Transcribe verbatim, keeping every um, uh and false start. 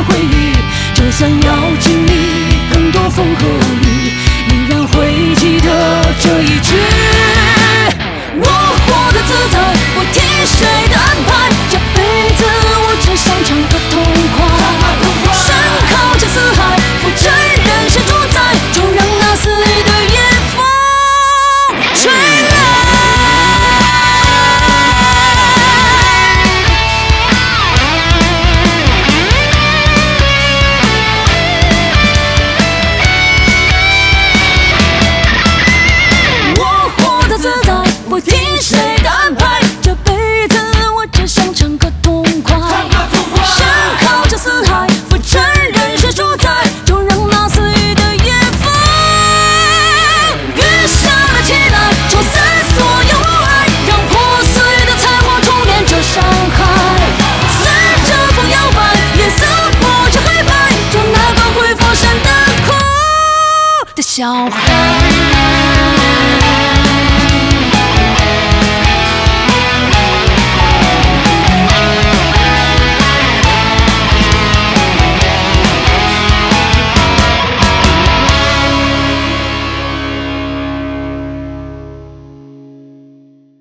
回忆，就算要经历更多风和雨，依然会记得这一句：我活得自在，不听谁的安排，这辈子我只想唱个痛快。山靠着四海，浮沉人生主宰，就让那肆意的夜风吹来。我活得自在，不听谁的安排，这辈子我只想唱个痛快。山靠着四海，浮沉人生主宰，就让那肆意的夜风遇上了期待，冲散所有爱，让破碎的彩虹重连着山海。随着风摇摆，颜色不知黑白，做那个会发生的苦的小孩。